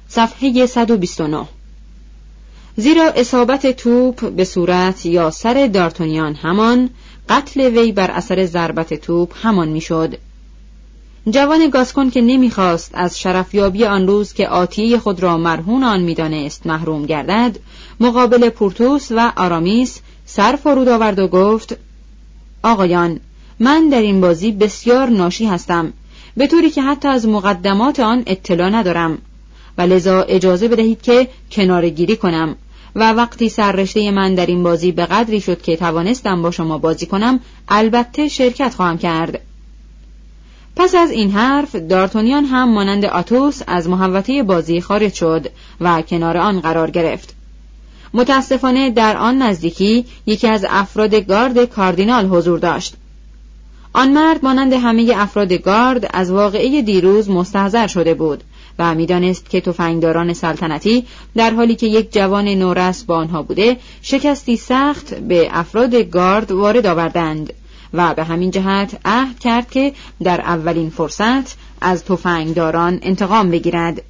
صفحه 129. زیرا اصابت توپ به صورت یا سر دارتونیان همان، قتل وی بر اثر ضربت توپ همان میشد. جوان گاسکون که نمیخواست از شرفیابی آن روز که آتیه خود را مرهون آن میدانست محروم گردد، مقابل پورتوس و آرامیس سر فرود آورد و گفت: آقایان، من در این بازی بسیار ناشی هستم، به طوری که حتی از مقدمات آن اطلاع ندارم و لذا اجازه بدهید که کناره‌گیری کنم و وقتی سررشته من در این بازی به قدری شد که توانستم با شما بازی کنم، البته شرکت خواهم کرد. پس از این حرف دارتونیان هم مانند آتوس از محوطه بازی خارج شد و کنار آن قرار گرفت. متاسفانه در آن نزدیکی یکی از افراد گارد کاردینال حضور داشت. آن مرد مانند همه افراد گارد از واقعه دیروز مستحضر شده بود و می‌دانست که تفنگداران سلطنتی در حالی که یک جوان نورس با آنها بوده، شکستی سخت به افراد گارد وارد آوردند و به همین جهت عهد کرد که در اولین فرصت از تفنگداران انتقام بگیرد.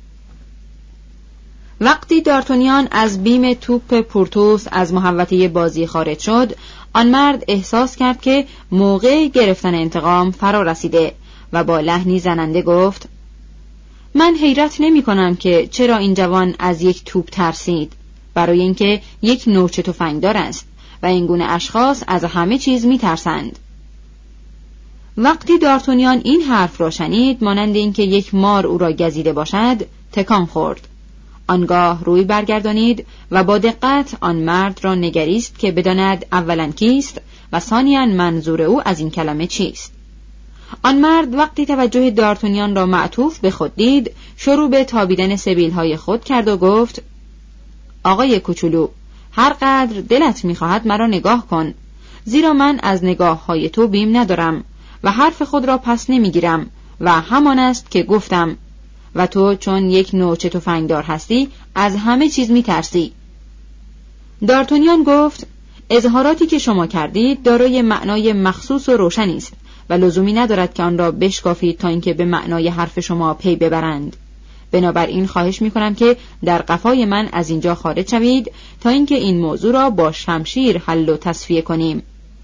وقتی دارتونیان از بیم توپ پورتوس از محوطه بازی خارج شد، آن مرد احساس کرد که موقع گرفتن انتقام فرا رسیده و با لحنی زننده گفت: من حیرت نمی کنم که چرا این جوان از یک توپ ترسید، برای اینکه یک نوچه تفنگدار است و این گونه اشخاص از همه چیز می ترسند. وقتی دارتونیان این حرف را شنید، مانند اینکه یک مار او را گزیده باشد، تکان خورد. آنگاه روی برگردانید و با دقت آن مرد را نگریست که بداند اولاً کیست و ثانیاً منظور او از این کلمه چیست. آن مرد وقتی توجه دارتونیان را معطوف به خود دید، شروع به تابیدن سبیل‌های خود کرد و گفت: آقای کوچولو، هر قدر دلت می‌خواهد مرا نگاه کن، زیرا من از نگاه‌های تو بیم ندارم و حرف خود را پس نمی‌گیرم و همان است که گفتم، و تو چون یک نوچه تفنگدار هستی از همه چیز می‌ترسی. دارتونیان گفت: اظهاراتی که شما کردید دارای معنای مخصوص و روشنی است و لزومی ندارد که آن را بشکافید تا اینکه به معنای حرف شما پی ببرند. بنابراین خواهش می‌کنم که در قفای من از اینجا خارج شوید تا اینکه این موضوع را با شمشیر حل و تصفیه کنیم.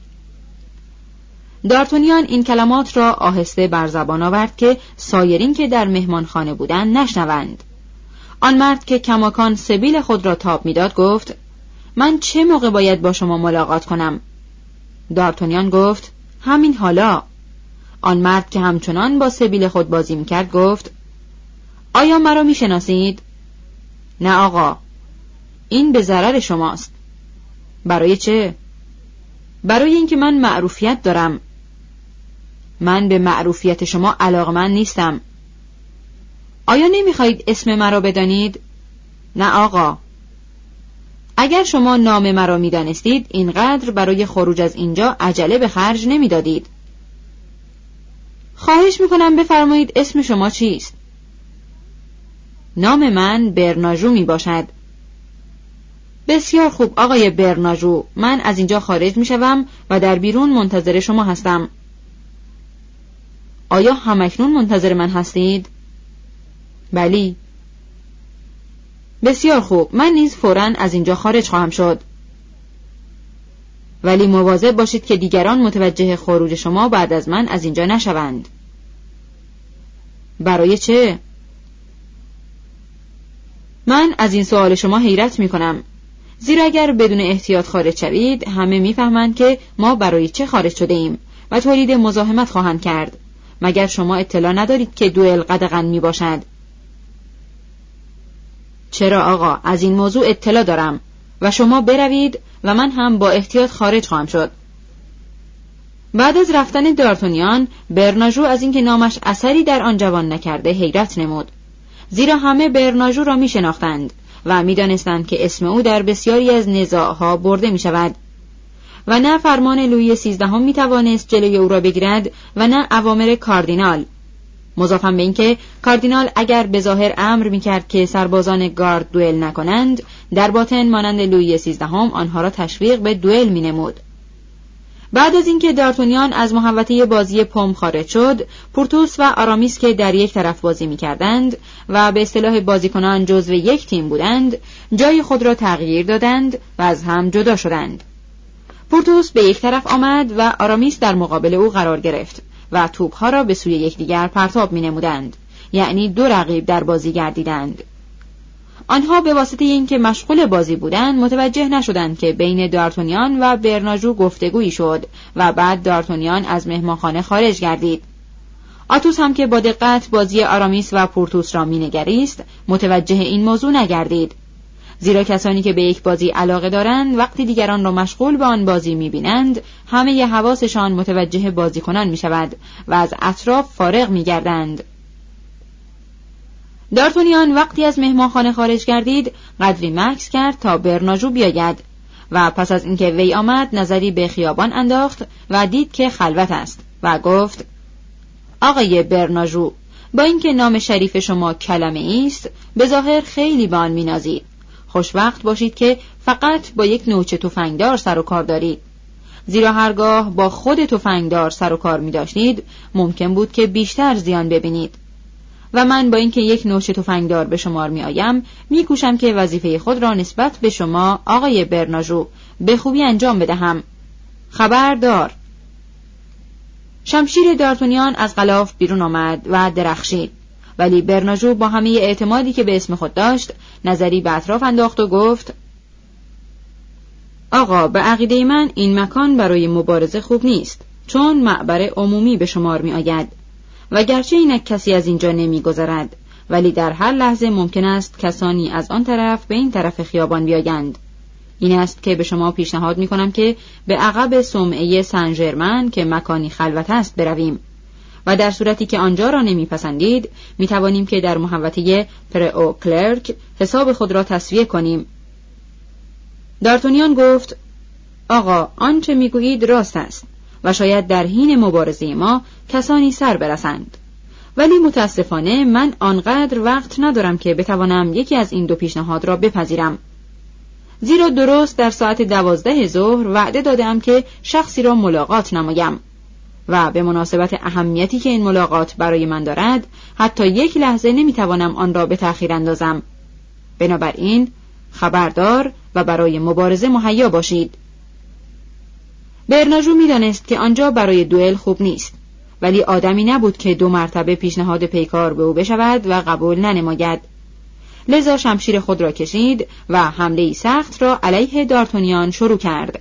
دارتونیان این کلمات را آهسته بر زبان آورد که سایرین که در مهمانخانه بودند نشنوند. آن مرد که کماکان سبیل خود را تاب می‌داد گفت: من چه موقع باید با شما ملاقات کنم؟ دارتونیان گفت: همین حالا. آن مرد که همچنان با سبیل خود بازی می‌کرد گفت: آیا مرا می‌شناسید؟ نه آقا، این به ضرر شماست. برای چه؟ برای اینکه من معروفیت دارم. من به معروفیت شما علاقمند نیستم. آیا نمی‌خواهید اسم مرا بدانید؟ نه آقا. اگر شما نام مرا می‌دانستید اینقدر برای خروج از اینجا عجله به خرج نمی‌دادید. خواهش می‌کنم بفرمایید اسم شما چیست؟ نام من برناژو میباشد. بسیار خوب آقای برناژو، من از اینجا خارج میشوم و در بیرون منتظر شما هستم. آیا همکنون منتظر من هستید؟ بلی. بسیار خوب، من نیز فوراً از اینجا خارج خواهم شد. ولی مواظب باشید که دیگران متوجه خروج شما بعد از من از اینجا نشوند. برای چه؟ من از این سوال شما حیرت می کنم، زیرا اگر بدون احتیاط خارج شوید همه می فهمند که ما برای چه خارج شده ایم و تولید مزاحمت خواهند کرد. مگر شما اطلاع ندارید که دوئل قدغن می باشد؟ چرا آقا، از این موضوع اطلاع دارم و شما بروید و من هم با احتیاط خارج خواهم شد. بعد از رفتن دارتونیان، برناژو از اینکه نامش اثری در آن جوان نکرده حیرت نمود، زیرا همه برناژو را می شناختند و می دانستند که اسم او در بسیاری از نزاعها برده می شود و نه فرمان لویی 13 می توانست جلوی او را بگیرد و نه اوامر کاردینال. مضافاً به اینکه کاردینال اگر به ظاهر امر می کرد که سربازان گارد دوئل نکنند، در باطن مانند لویی 13 آنها را تشویق به دوئل می نمود. بعد از اینکه دارتونیان از محوطه بازی پم خارج شد، پورتوس و آرامیس که در یک طرف بازی می‌کردند و به اصطلاح بازیکنان جزو یک تیم بودند، جای خود را تغییر دادند و از هم جدا شدند. پورتوس به یک طرف آمد و آرامیس در مقابل او قرار گرفت و توپ‌ها را به سوی یکدیگر پرتاب می‌نمودند، یعنی دو رقیب در بازی گردیدند. آنها به واسطه اینکه مشغول بازی بودند متوجه نشدند که بین دارتونیان و برناژو گفتگویی شد و بعد دارتونیان از مهمانخانه خارج گردید. آتوس هم که با دقت بازی آرامیس و پورتوس را مینگریست متوجه این موضوع نگردید، زیرا کسانی که به یک بازی علاقه دارند وقتی دیگران را مشغول به آن بازی می‌بینند همه ی حواسشان متوجه بازیکنان می‌شود و از اطراف فارغ می‌گردند. دارتونیان وقتی از مهمانخانه خارج گردید قدری مکث کرد تا برناژو بیاید و پس از اینکه وی آمد نظری به خیابان انداخت و دید که خلوت است و گفت: آقای برناژو، با اینکه نام شریف شما کلمه است، به ظاهر خیلی به آن می‌نازید. خوشوقت باشید که فقط با یک نوچه تفنگدار سر و کار دارید، زیرا هرگاه با خود تفنگدار سر و کار می‌داشتید ممکن بود که بیشتر زیان ببینید و من با اینکه یک نوچه تفنگدار به شمار می‌آیم می‌کوشم که وظیفه خود را نسبت به شما آقای برناژو به خوبی انجام بدهم. خبردار. شمشیر دارتونیان از غلاف بیرون آمد و درخشید، ولی برناژو با همه اعتمادی که به اسم خود داشت نظری به اطراف انداخت و گفت: آقا، به عقیده من این مکان برای مبارزه خوب نیست، چون معبر عمومی به شمار می آید و گرچه اینک کسی از اینجا نمی گذرد، ولی در هر لحظه ممکن است کسانی از آن طرف به این طرف خیابان بیایند. این است که به شما پیشنهاد می کنم که به عقب صومعه سن ژرمن که مکانی خلوت است برویم و در صورتی که آنجا را نمیپسندید می توانیم که در محوطه پرئو کلرک حساب خود را تسویه کنیم. دارتونیان گفت: آقا، آنچه میگویید راست است و شاید در حین مبارزه ما کسانی سر برسند، ولی متاسفانه من آنقدر وقت ندارم که بتوانم یکی از این دو پیشنهاد را بپذیرم، زیرا درست در ساعت 12 ظهر وعده دادم که شخصی را ملاقات نمایم و به مناسبت اهمیتی که این ملاقات برای من دارد حتی یک لحظه نمیتوانم آن را به تأخیر اندازم. بنابراین خبردار و برای مبارزه مهیا باشید. برناژو میدانست که آنجا برای دوئل خوب نیست، ولی آدمی نبود که 2 مرتبه پیشنهاد پیکار به او بشود و قبول ننماید. لذا شمشیر خود را کشید و حمله‌ای سخت را علیه دارتونیان شروع کرد.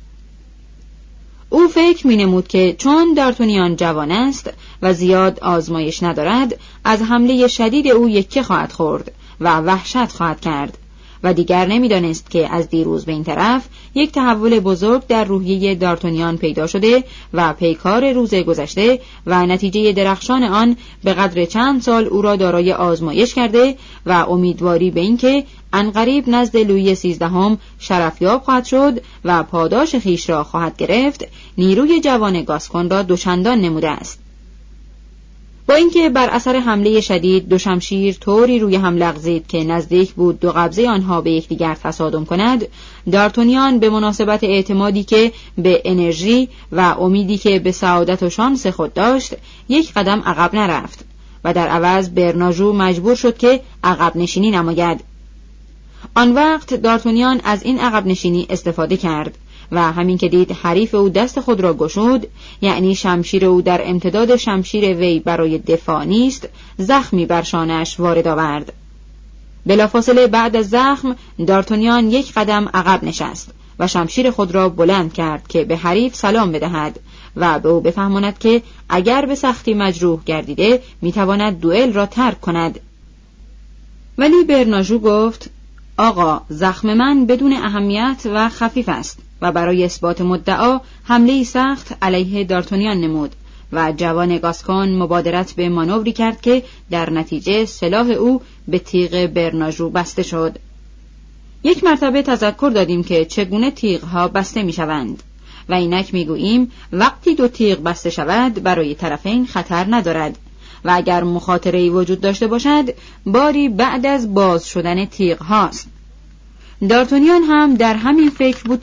او فکر می‌نمود که چون دارتونیان جوان است و زیاد آزمایش ندارد، از حمله شدید او یکه خواهد خورد و وحشت خواهد کرد و دیگر نمی‌دانست که از دیروز به این طرف یک تحول بزرگ در روحیه دارتونیان پیدا شده و پیکار روز گذشته و نتیجه درخشان آن به قدر چند سال او را دارای آزمایش کرده و امیدواری به این که عنقریب نزد لویی 13 شرفیاب خواهد شد و پاداش خیش را خواهد گرفت، نیروی جوان گاسکون را دوچندان نموده است. با اینکه بر اثر حمله شدید 2 شمشیر طوری روی هم لغزید که نزدیک بود 2 قبضه آنها به یکدیگر تصادم کند، دارتونیان به مناسبت اعتمادی که به انرژی و امیدی که به سعادت و شانس خود داشت یک قدم عقب نرفت و در عوض برناژو مجبور شد که عقب نشینی نماید. آن وقت دارتونیان از این عقب نشینی استفاده کرد و همین که دید حریف او دست خود را گشود، یعنی شمشیر او در امتداد شمشیر وی برای دفاع نیست، زخمی بر شانه‌اش وارد آورد. بلافاصله بعد از زخم دارتونیان یک قدم عقب نشست و شمشیر خود را بلند کرد که به حریف سلام بدهد و به او بفهماند که اگر به سختی مجروح گردیده میتواند دوئل را ترک کند. ولی برناژو گفت: آقا، زخم من بدون اهمیت و خفیف است و برای اثبات مدعا حمله‌ای سخت علیه دارتونیان نمود و جوان گاسکون مبادرت به مانوری کرد که در نتیجه سلاح او به تیغ برناژو بسته شد. یک مرتبه تذکر دادیم که چگونه تیغ‌ها بسته می‌شوند و اینک می‌گوییم وقتی 2 تیغ بسته شود برای طرفین خطر ندارد و اگر مخاطره‌ای وجود داشته باشد باری بعد از باز شدن تیغ هاست. دارتونیان هم در همین فکر بود که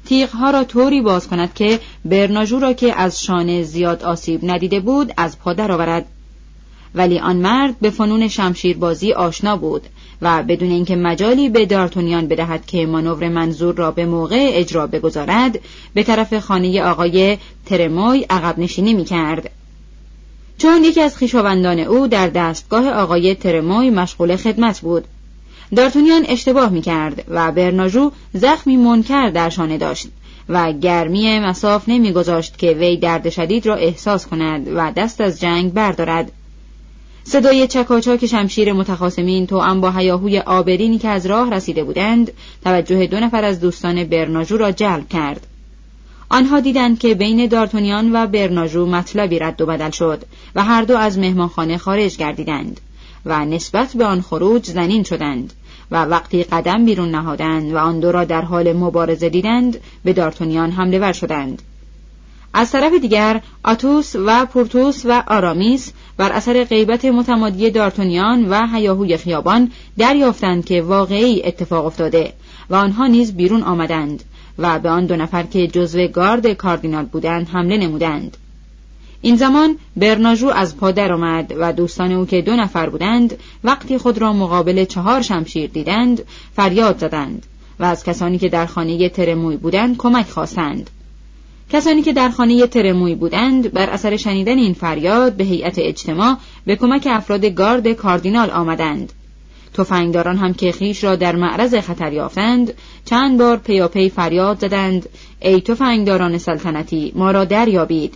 تیغ‌ها را طوری باز کند که برناژو را که از شانه زیاد آسیب ندیده بود از پا درآورد. ولی آن مرد به فنون شمشیربازی آشنا بود و بدون اینکه مجالی به دارتونیان بدهد که مانور منظور را به موقع اجرا بگذارد، به طرف خانه آقای ترموی عقب نشینی می‌کرد. چون یکی از خویشاوندان او در دستگاه آقای ترموی مشغول خدمت بود، دارتونیان اشتباه می‌کرد و برناژو زخمی منکر در شانه داشت و گرمی مصاف نمی‌گذاشت که وی درد شدید را احساس کند و دست از جنگ بردارد. صدای چکاچاک شمشیر متخاصمین توأم با هیاهوی آبرینی که از راه رسیده بودند توجه 2 نفر از دوستان برناژو را جلب کرد. آنها دیدند که بین دارتونیان و برناژو مطلبی رد و بدل شد و هر دو از مهمانخانه خارج گردیدند و نسبت به آن خروج زنین شدند و وقتی قدم بیرون نهادند و آن دو را در حال مبارزه دیدند به دارتونیان حمله ور شدند. از طرف دیگر آتوس و پورتوس و آرامیس بر اثر غیبت متمادی دارتونیان و هیاهوی خیابان دریافتند که واقعی اتفاق افتاده و آنها نیز بیرون آمدند و به آن 2 نفر که جزو گارد کاردینال بودند حمله نمودند. این زمان برناژو از پا درآمد و دوستان او که 2 نفر بودند وقتی خود را مقابل 4 شمشیر دیدند فریاد زدند و از کسانی که در خانه ترموی بودند کمک خواستند. کسانی که در خانه ترموی بودند بر اثر شنیدن این فریاد به هیئت اجتماع به کمک افراد گارد کاردینال آمدند. تفنگداران هم که خویش را در معرض خطر یافتند چند بار پیاپی فریاد زدند ای تفنگداران سلطنتی ما را دریابید.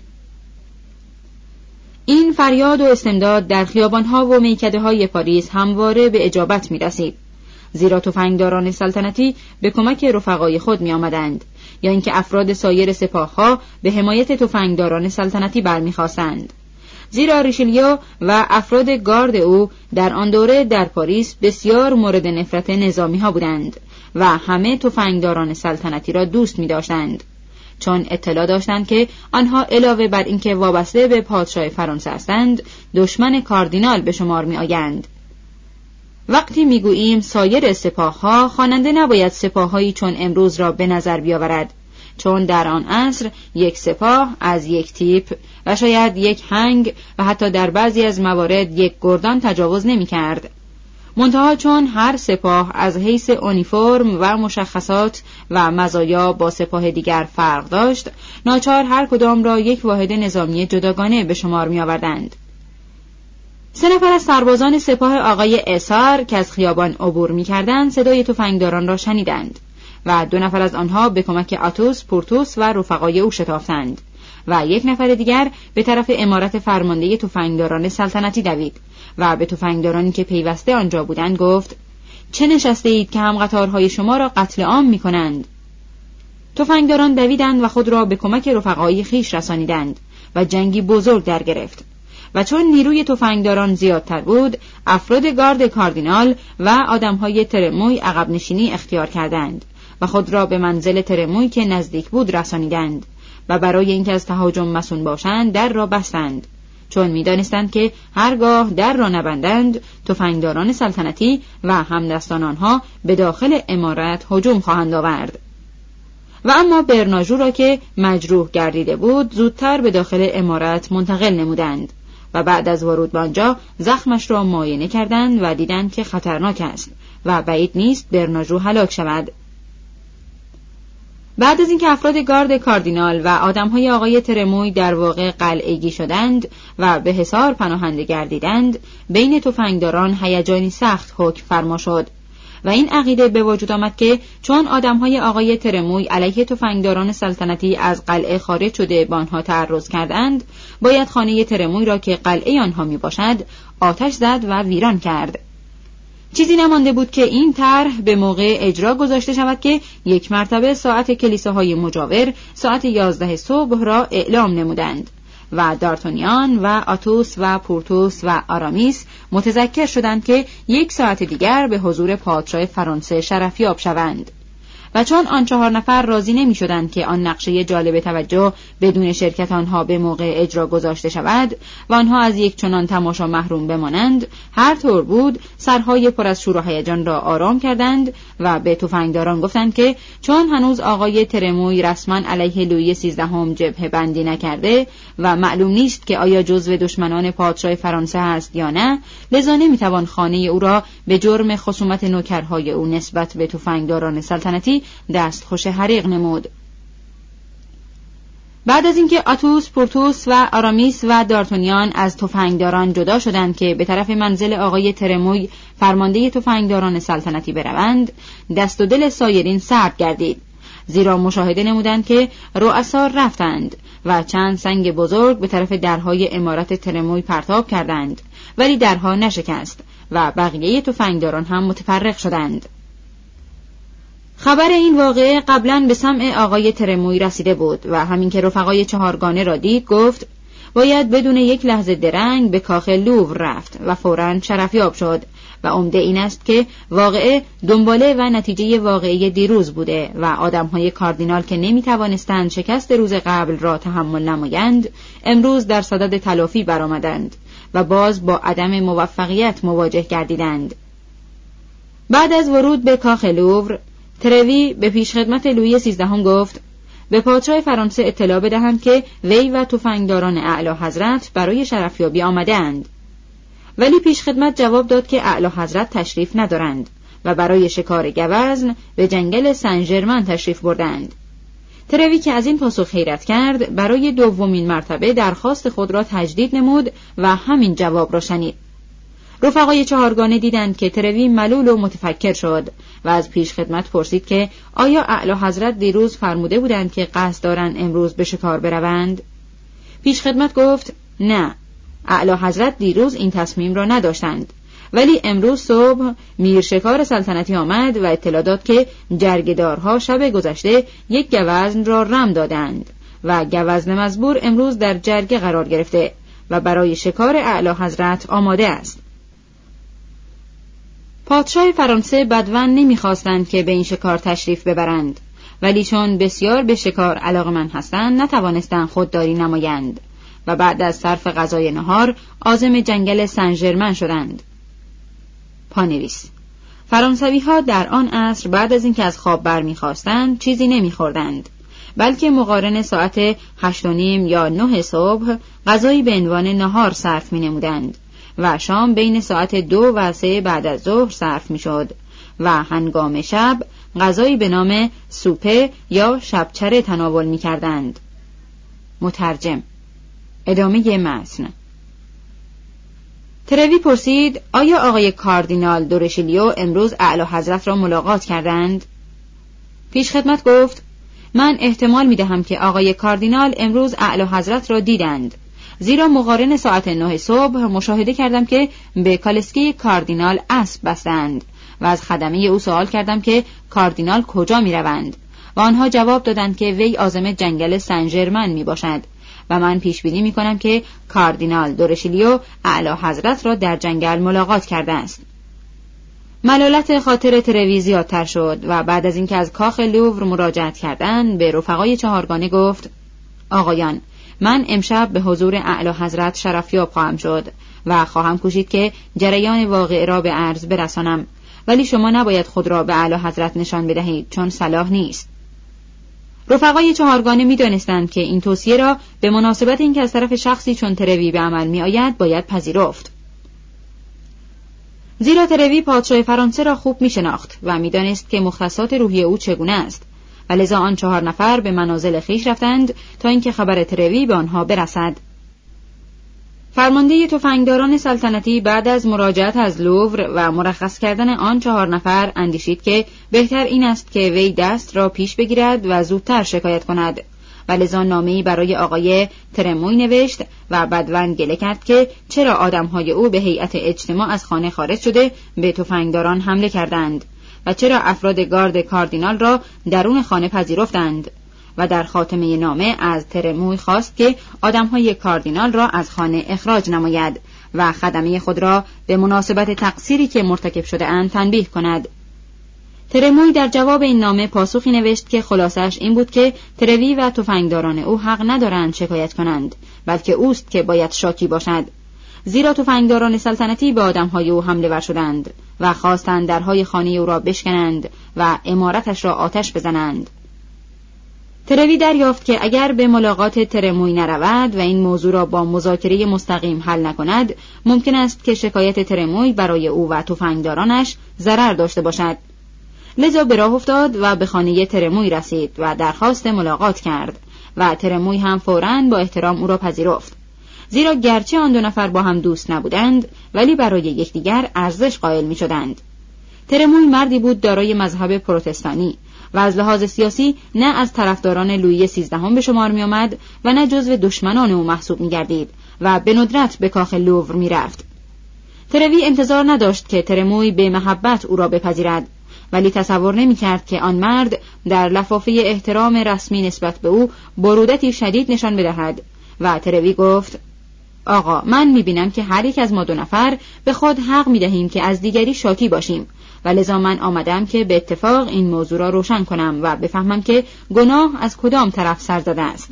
این فریاد و استمداد در خیابانها و میکده‌های پاریس همواره به اجابت می‌رسید، زیرا تفنگداران سلطنتی به کمک رفقای خود می‌آمدند یا اینکه افراد سایر سپاه‌ها به حمایت تفنگداران سلطنتی برمی‌خواستند. زیرا ریشلیو و افراد گارد او در آن دوره در پاریس بسیار مورد نفرت نظامی‌ها بودند و همه تفنگداران سلطنتی را دوست می‌داشتند، چون اطلاع داشتند که آنها علاوه بر اینکه وابسته به پادشاه فرانسه هستند دشمن کاردینال به شمار می‌آیند. وقتی میگوییم سایر سپاه‌ها، خواننده نباید سپاه‌هایی چون امروز را به نظر بیاورد، چون در آن عصر یک سپاه از یک تیپ و شاید یک هنگ و حتی در بعضی از موارد یک گردان تجاوز نمی‌کرد. منتها چون هر سپاه از حیث اونیفرم و مشخصات و مزایا با سپاه دیگر فرق داشت، ناچار هر کدام را یک واحد نظامی جداگانه به شمار می‌آوردند. 3 نفر از سربازان سپاه آقای اسار که از خیابان عبور می‌کردند صدای تفنگداران را شنیدند و 2 نفر از آنها به کمک آتوس، پورتوس و رفقای او شتافتند و 1 نفر دیگر به طرف امارت فرمانده تفنگداران سلطنتی دوید و به تفنگدارانی که پیوسته آنجا بودند گفت چه نشسته اید که هم قطارهای شما را قتل عام می‌کنند؟ تفنگداران دویدند و خود را به کمک رفقای خیش رسانیدند و جنگی بزرگ در گرفت و چون نیروی تفنگداران زیادتر بود افراد گارد کاردینال و آدمهای ترموی عقب نشینی اختیار کردند و خود را به منزل ترموی که نزدیک بود رسانیدند و برای اینکه از تهاجم مصون باشند در را بستند، چون می‌دانستند که هرگاه در را نبندند تفنگداران سلطنتی و همدستان آنها به داخل امارت هجوم خواهند آورد. و اما برناژو را که مجروح گردیده بود زودتر به داخل امارت منتقل نمودند و بعد از ورود به آنجا زخمش را معاینه کردند و دیدند که خطرناک است و بعید نیست برناژو هلاک شود. بعد از اینکه افراد گارد کاردینال و آدمهای آقای ترموی در واقع قلعه‌ای شدند و به حصار پناهنده گردیدند، بین تفنگداران هیجانی سخت حکم فرما شد و این عقیده به وجود آمد که چون آدمهای آقای ترموی علیه تفنگداران سلطنتی از قلعه خارج شده به آنها تعرض کردند، باید خانه ترموی را که قلعه آنها می باشد آتش زد و ویران کرد. چیزی نمانده بود که این طرح به موقع اجرا گذاشته شود که 1 مرتبه ساعت کلیساهای مجاور ساعت 11 صبح را اعلام نمودند و دارتونیان و آتوس و پورتوس و آرامیس متذکر شدند که 1 ساعت دیگر به حضور پادشاه فرانسه شرفیاب شوند و چون آن 4 نفر راضی نمی‌شدند که آن نقشه جالب توجه بدون شرکت آنها به موقع اجرا گذاشته شود و آنها از یک چنان تماشا محروم بمانند، هر طور بود سرهای پر از شور و هیجان را آرام کردند و به تفنگداران گفتند که چون هنوز آقای ترموی رسما علیه لویی 13 جبهه بندی نکرده و معلوم نیست که آیا جزو دشمنان پادشاه فرانسه است یا نه، لذا نمیتوان خانه او را به جرم خصومت نوکرهای او نسبت به تفنگداران سلطنتی دستخوش حریق نمود. بعد از اینکه آتوس، پورتوس و آرامیس و دارتونیان از تفنگداران جدا شدند که به طرف منزل آقای ترموی فرمانده تفنگداران سلطنتی بروند، دست و دل سایرین سرد گردید، زیرا مشاهده نمودند که رؤسا رفتند و چند سنگ بزرگ به طرف درهای عمارت ترموی پرتاب کردند، ولی درها نشکست و بقیه تفنگداران هم متفرق شدند. خبر این واقعه قبلا به سمع آقای ترموی رسیده بود و همین که رفقای 4گانه را دید گفت باید بدون یک لحظه درنگ به کاخ لوور رفت و فوراً شرفیاب شد و عمده این است که واقعه دنباله و نتیجه واقعی دیروز بوده و آدمهای کاردینال که نمیتوانستند شکست روز قبل را تحمل نمایند امروز در صدد تلافی برآمدند و باز با عدم موفقیت مواجه گردیدند. بعد از ورود به کاخ لوور، تروی به پیشخدمت لویی 13 گفت به پادشاه فرانسه اطلاع بدهند که وی و تفنگداران اعلی حضرت برای شرفیابی آمدند. ولی پیشخدمت جواب داد که اعلی حضرت تشریف ندارند و برای شکار گوزن به جنگل سن ژرمن تشریف بردند. تروی که از این پاسخ حیرت کرد، برای 2مین مرتبه درخواست خود را تجدید نمود و همین جواب را شنید. رفقای 4گانه دیدند که تروی ملول و متفکر شد و از پیشخدمت پرسید که آیا اعلی حضرت دیروز فرموده بودند که قصد دارند امروز به شکار بروند؟ پیشخدمت گفت نه، اعلی حضرت دیروز این تصمیم را نداشتند، ولی امروز صبح میر شکار سلطنتی آمد و اطلاع داد که جرگه‌دارها شب گذشته یک گوزن را رم دادند و گوزن مزبور امروز در جرگه قرار گرفته و برای شکار اعلی حضرت آماده است. پادشاه فرانسه بدون نمیخواستند که به این شکار تشریف ببرند، ولی چون بسیار به شکار علاقه‌مند هستند نتوانستند خودداری نمایند و بعد از صرف غذای نهار عازم جنگل سن ژرمن شدند. پانویس: فرانسوی‌ها در آن عصر بعد از اینکه از خواب برمیخواستند چیزی نمیخوردند، بلکه مقارن ساعت 8:30 یا 9 صبح غذایی به عنوان نهار صرف می‌نمودند و شام بین ساعت 2 و 3 بعد از ظهر صرف می‌شد و هنگام شب غذایی به نام سوپه یا شبچره تناول می‌کردند. مترجم. ادامه متن. تروی پرسید آیا آقای کاردینال دورشیلیو امروز اعلی حضرت را ملاقات کردند؟ پیشخدمت گفت من احتمال می‌دهم که آقای کاردینال امروز اعلی حضرت را دیدند، زیرا مقارن ساعت 9 صبح مشاهده کردم که به کالسکه کاردینال اسب بستند و از خدمه او سوال کردم که کاردینال کجا می‌روند و آنها جواب دادند که وی عازم جنگل سن ژرمن میباشد و من پیش بینی می‌کنم که کاردینال دورشیلیو اعلی حضرت را در جنگل ملاقات کرده است. ملالت خاطر تروی زیادتر شد و بعد از اینکه از کاخ لوور مراجعت کردند به رفقای 4گانه گفت آقایان، من امشب به حضور اعلی حضرت شرفیاب خواهم شد و خواهم کوشید که جریان واقعه را به عرض برسانم، ولی شما نباید خود را به اعلی حضرت نشان بدهید چون صلاح نیست. رفقای 4گانه می‌دانستند که این توصیه را به مناسبت اینکه از طرف شخصی چون تروی به عمل می‌آید باید پذیرفت، زیرا تروی پادشاه فرانسه را خوب می‌شناخت و می‌دانست که مختصات روحی او چگونه است و لذا آن 4 نفر به منازل خویش رفتند تا اینکه خبر تروی به آنها برسد. فرمانده تفنگداران سلطنتی بعد از مراجعت از لوور و مرخص کردن آن 4 نفر اندیشید که بهتر این است که وی دست را پیش بگیرد و زودتر شکایت کند و لذا نامه‌ای برای آقای ترموی نوشت و بدون گله کرد که چرا آدم‌های او به هیئت اجتماع از خانه خارج شده به تفنگداران حمله کردند و چرا افراد گارد کاردینال را درون خانه پذیرفتند و در خاتمه نامه از ترموی خواست که آدم‌های کاردینال را از خانه اخراج نماید و خدمه خود را به مناسبت تقصیری که مرتکب شده اند تنبیه کند. ترموی در جواب این نامه پاسخی نوشت که خلاصش این بود که تروی و تفنگداران او حق ندارند شکایت کنند، بلکه اوست که باید شاکی باشد، زیرا تفنگداران سلطنتی به آدمهای او حمله ور شدند و خواستند درهای خانه او را بشکنند و عمارتش را آتش بزنند. تروی دریافت که اگر به ملاقات ترموی نرود و این موضوع را با مذاکره مستقیم حل نکند، ممکن است که شکایت ترموی برای او و تفنگدارانش ضرر داشته باشد. لذا به راه افتاد و به خانه ترموی رسید و درخواست ملاقات کرد و ترموی هم فوراً با احترام او را پذیرفت، زیرا گرچه آن دو نفر با هم دوست نبودند ولی برای یکدیگر ارزش قائل می شدند. ترموی مردی بود دارای مذهب پروتستانی و از لحاظ سیاسی نه از طرفداران لویی 13 به شمار می آمد و نه جزو دشمنان او محسوب می گردید و به ندرت به کاخ لوور می رفت. تروی انتظار نداشت که ترموی به محبت او را بپذیرد، ولی تصور نمی کرد که آن مرد در لفافه احترام رسمی نسبت به او برودتی شدید نشان بدهد و تروی گفت: آقا، من می بینم که هر یک از ما دو نفر به خود حق می دهیم که از دیگری شاکی باشیم و لذا من آمدم که به اتفاق این موضوع را روشن کنم و بفهمم که گناه از کدام طرف سر زده است.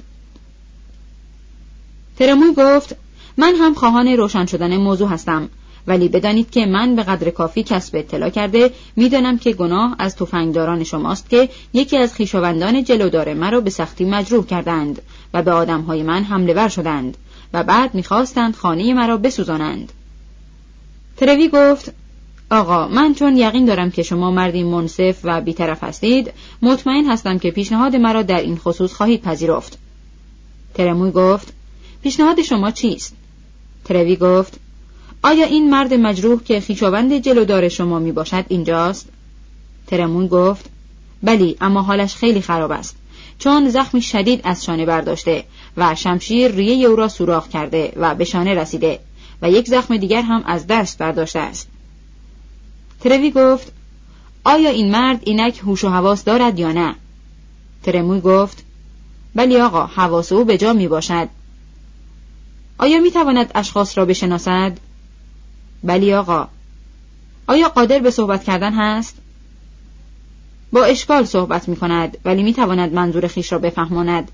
ترموی گفت: من هم خواهان روشن شدن موضوع هستم، ولی بدانید که من به قدر کافی کسب اطلاع کرده میدانم که گناه از تفنگداران شماست که یکی از خویشاوندان جلودار مرا به سختی مجروح کردند و به آدمهای من حمله ور شدند و بعد میخواستند خانه مرا بسوزانند. تروی گفت: آقا، من چون یقین دارم که شما مردی منصف و بی‌طرف هستید، مطمئن هستم که پیشنهاد مرا در این خصوص خواهید پذیرفت. ترموی گفت: پیشنهاد شما چیست؟ تروی گفت: آیا این مرد مجروح که خویشاوند جلودار شما می باشد اینجاست؟ ترموی گفت: بلی، اما حالش خیلی خراب است، چون زخمی شدید از شانه برداشته و شمشیر ریه او را سوراخ کرده و به شانه رسیده و یک زخم دیگر هم از دست برداشته است. تروی گفت: آیا این مرد اینک هوش و حواس دارد یا نه؟ ترموی گفت: بلی آقا، حواس او به جا می باشد. آیا می تواند اشخاص را بشناسد؟ بلی آقا. آیا قادر به صحبت کردن هست؟ با اشکال صحبت می کند، ولی می تواند منظور خیش را بفهماند.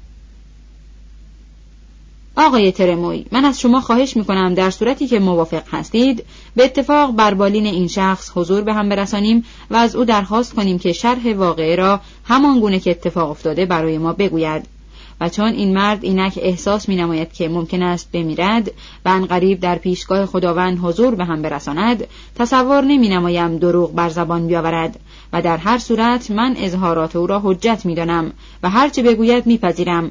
آقای ترموی، من از شما خواهش می کنم در صورتی که موافق هستید به اتفاق بر بالین این شخص حضور به هم برسانیم و از او درخواست کنیم که شرح واقعه را همان گونه که اتفاق افتاده برای ما بگوید و چون این مرد اینک احساس می نماید که ممکن است بمیرد و عنقریب در پیشگاه خداوند حضور به هم برساند، تصور نمی نمایم دروغ بر زبان بیاورد و در هر صورت من اظهارات او را حجت می دانم و هرچه بگوید می پذیرم.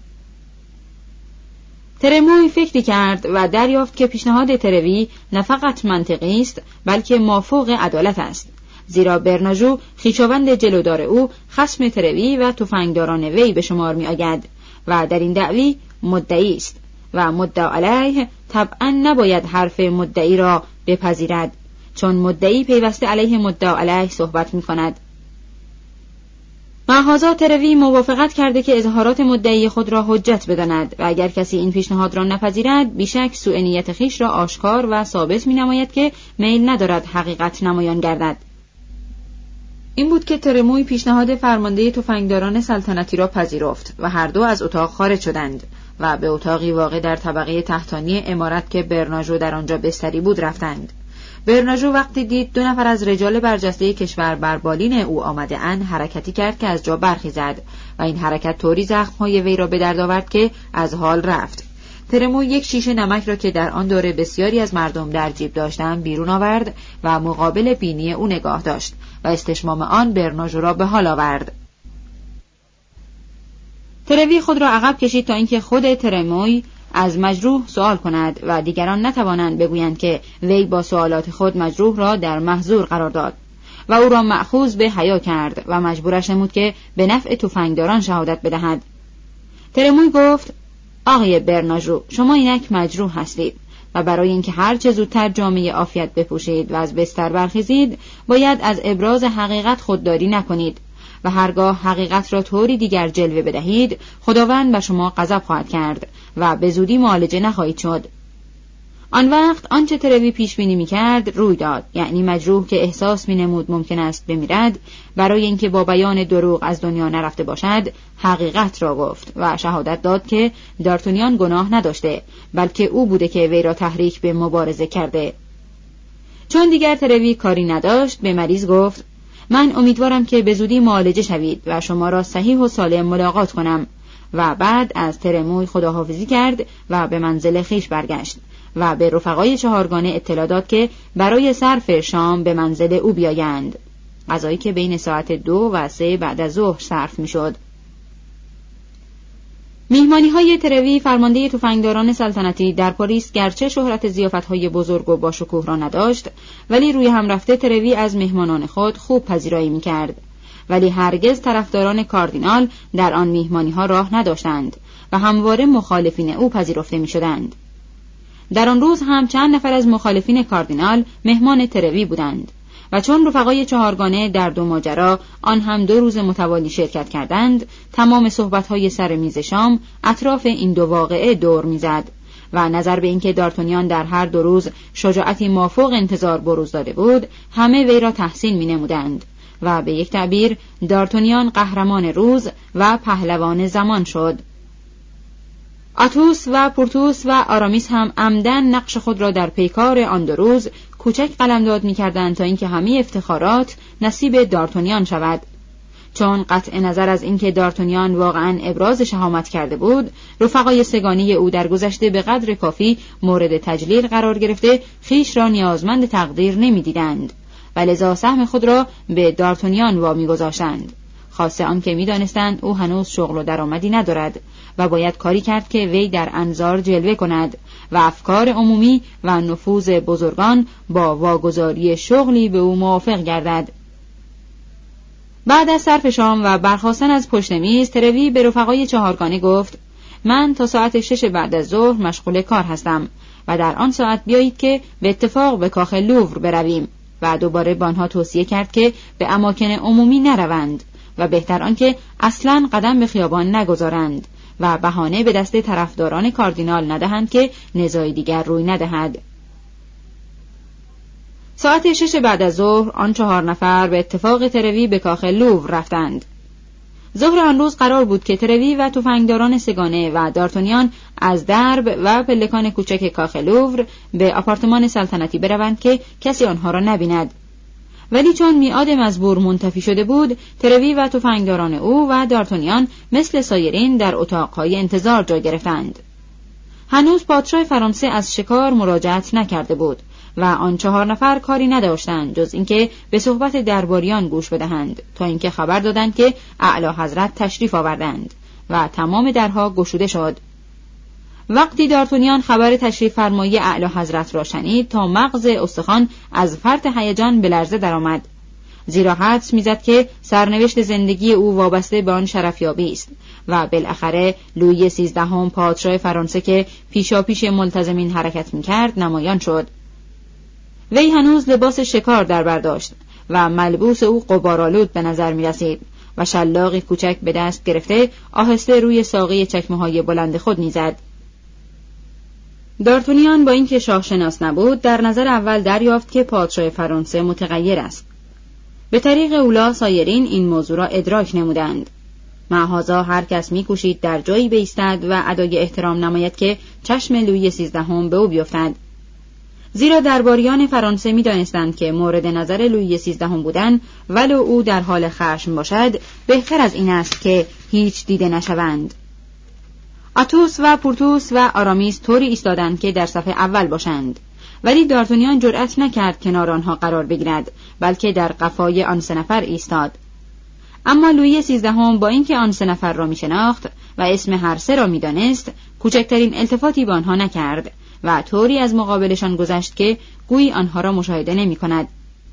ترموی فکری کرد و دریافت که پیشنهاد تروی نه فقط منطقی است بلکه مافوق عدالت است، زیرا برناژو خویشاوند جلودار او خصم تروی و تفنگداران وی به شمار می آید و در این دعوی مدعی است و مدعا علیه طبعا نباید حرف مدعی را بپذیرد، چون مدعی پیوسته علیه مدعا علیه صحبت می کند. معاذا تروی موافقت کرده که اظهارات مدعی خود را حجت بداند و اگر کسی این پیشنهاد را نپذیرد بیشک سوء نیت خویش را آشکار و ثابت می نماید که میل ندارد حقیقت نمایان گردد. این بود که ترموی پیشنهاد فرمانده تفنگداران سلطنتی را پذیرفت و هر دو از اتاق خارج شدند و به اتاقی واقع در طبقه تحتانی عمارت که برناژو در آنجا بستری بود رفتند. برناژو وقتی دید دو نفر از رجال برجسته کشور بر بالین او آمده اند حرکتی کرد که از جا برخیزد و این حرکت طوری زخم‌های وی را به درد آورد که از حال رفت. ترموی یک شیشه نمک را که در آن دوره بسیاری از مردم در جیب داشتند بیرون آورد و مقابل بینی او نگاه داشت و استشمام آن برناژو را به حال آورد. تروی خود را عقب کشید تا اینکه خود ترموی از مجروح سوال کند و دیگران نتوانند بگویند که وی با سوالات خود مجروح را در محظور قرار داد و او را مأخوذ به حیا کرد و مجبورش نمود که به نفع تفنگداران شهادت بدهد. ترموی گفت: آقای برناژو، شما اینک مجروح هستید و برای اینکه هر چه زودتر جامه عافیت بپوشید و از بستر برخیزید باید از ابراز حقیقت خودداری نکنید و هرگاه حقیقت را طوری دیگر جلوه بدهید خداوند بر شما غضب خواهد کرد و به زودی معالجه نخواهید شد. آن وقت آنچه تروی پیش بینی می‌کرد روی داد، یعنی مجروح که احساس می‌نمود ممکن است بمیرد، برای اینکه با بیان دروغ از دنیا نرفته باشد حقیقت را گفت و شهادت داد که دارتونیان گناه نداشته، بلکه او بوده که وی را تحریک به مبارزه کرده. چون دیگر تروی کاری نداشت، به مریض گفت: من امیدوارم که به زودی معالجه شوید و شما را صحیح و سالم ملاقات کنم. و بعد از ترموی خداحافظی کرد و به منزل خیش برگشت و به رفقای چهارگانه اطلاع داد که برای صرف شام به منزل او بیایند، غذایی که بین ساعت 2 و 3 بعد از ظهر صرف می شد. میهمانی‌های تروی فرمانده تفنگداران سلطنتی در پاریس گرچه شهرت ضیافت‌های بزرگ و با شکوه را نداشت، ولی روی هم رفته تروی از مهمانان خود خوب پذیرایی می‌کرد، ولی هرگز طرفداران کاردینال در آن میهمانی‌ها راه نداشتند و همواره مخالفین او پذیرفته می‌شدند. در آن روز هم چند نفر از مخالفین کاردینال مهمان تروی بودند و چون رفقای چهارگانه در 2 ماجرا آن هم 2 روز متوالی شرکت کردند، تمام صحبت‌های سر میز شام اطراف این 2 واقعه دور می‌زد و نظر به اینکه دارتونیان در هر 2 روز شجاعتی مافوق انتظار بروز داده بود، همه وی را تحسین می‌نمودند و به یک تعبیر دارتونیان قهرمان روز و پهلوان زمان شد. آتوس و پورتوس و آرامیس هم عمدن نقش خود را در پیکار آن 2 روز کوچک قلمداد می‌کردند تا اینکه همه افتخارات نصیب دارتونیان شود. چون قطع نظر از اینکه دارتونیان واقعاً ابراز شهامت کرده بود، رفقای سگانی او در گذشته به قدر کافی مورد تجلیل قرار گرفته خیش را نیازمند تقدیر نمی‌دیدند و لذا سهم خود را به دارتونیان وامی گذاشتند، خاصه آنکه می‌دانستند او هنوز شغل و درآمدی ندارد و باید کاری کرد که وی در انظار جلوه کند و افکار عمومی و نفوذ بزرگان با واگذاری شغلی به او موافق گردد. بعد از صرف شام و برخاستن از پشت میز، تروی به رفقای چهارگانه گفت: من تا ساعت 6 بعد از ظهر مشغول کار هستم و در آن ساعت بیایید که به اتفاق به کاخ لوور برویم. و دوباره به آنها توصیه کرد که به اماکن عمومی نروند و بهتر آنکه اصلاً قدم به خیابان نگذارند و بهانه به دست طرفداران کاردینال ندهند که نزاعی دیگر روی ندهد. ساعت 6 بعد از ظهر آن 4 نفر به اتفاق تروی به کاخ لوور رفتند. ظهر آن روز قرار بود که تروی و تفنگداران سگانه و دارتونیان از درب و پلکان کوچک کاخ لوور به آپارتمان سلطنتی بروند که کسی آنها را نبیند. ولی چون میعاد مزبور منتفی شده بود، تروی و تفنگداران او و دارتونیان مثل سایرین در اتاقهای انتظار جا گرفتند. هنوز پادشاه فرانسه از شکار مراجعت نکرده بود و آن 4 نفر کاری نداشتند جز اینکه به صحبت درباریان گوش بدهند تا اینکه خبر دادند که اعلی حضرت تشریف آوردند و تمام درها گشوده شد. وقتی دارتونیان خبر تشریف فرمایی اعلی حضرت را شنید، تا مغز استخوان از فرط هیجان به لرزه درآمد، زیرا حدس میزد که سرنوشت زندگی او وابسته به آن شرفیابی است و بالاخره لویی 13 پادشاه فرانسه که پیشاپیش ملتزمین حرکت میکرد نمایان شد. وی هنوز لباس شکار در بر داشت و ملبوس او غبارآلود به نظر می رسید و شلاقی کوچک به دست گرفته آهسته روی ساقه چکمه‌های بلند خود می زد. دارتونیان با اینکه شاه شناس نبود، در نظر اول دریافت که پادشاه فرانسه متغیر است. به طریق اولا سایرین این موضوع را ادراک نمودند. معهازا هر کس می کوشید در جایی بایستد و ادای احترام نماید که چشم لویی 13 به او بیفتد. زیرا درباریان فرانسه می دانستند که مورد نظر لویی 13 بودن ولو او در حال خشم باشد بهتر از این است که هیچ دیده نشوند. آتوس و پورتوس و آرامیس طوری ایستادند که در صف اول باشند، ولی دارتونیان جرأت نکرد کنار آنها قرار بگیرد، بلکه در قفای آن 3 نفر ایستاد. اما لویی 13 با اینکه آن 3 نفر را می شناخت و اسم هر 3 را می دانست، کوچکترین التفاتی به آنها نکرد و طوری از مقابلشان گذشت که گویی آنها را مشاهده نمی کند.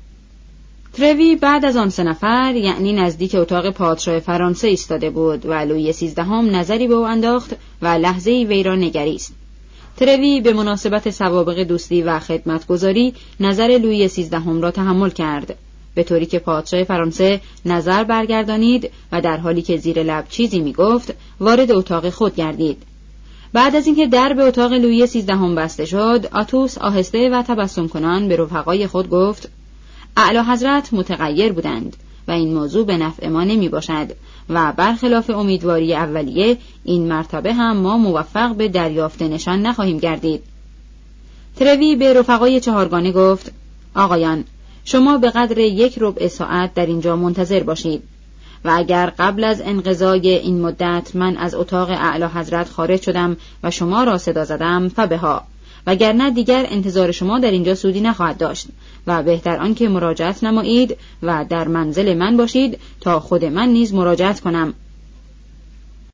تروی بعد از آن 3 نفر، یعنی نزدیک اتاق پادشاه فرانسه ایستاده بود و لویی 13 نظری به او انداخت و لحظه‌ای وی را نگریست. تروی به مناسبت سوابق دوستی و خدمتگزاری نظر لویی 13 را تحمل کرد، به طوری که پادشاه فرانسه نظر برگردانید و در حالی که زیر لب چیزی می گفت وارد اتاق خود گردید بعد از اینکه در به اتاق لویی 13 بسته شد، آتوس آهسته و تبسم کنان به رفقای خود گفت: اعلی حضرت متغیر بودند و این موضوع به نفع ما نمی باشد و برخلاف امیدواری اولیه این مرتبه هم ما موفق به دریافت نشان نخواهیم گردید. تروی به رفقای چهارگانه گفت: آقایان، شما به قدر 1 ربع ساعت در اینجا منتظر باشید و اگر قبل از انقضای این مدت من از اتاق اعلی حضرت خارج شدم و شما را صدا زدم فبها، وگرنه دیگر انتظار شما در اینجا سودی نخواهد داشت و بهتر آنکه مراجعت نمایید و در منزل من باشید تا خود من نیز مراجعت کنم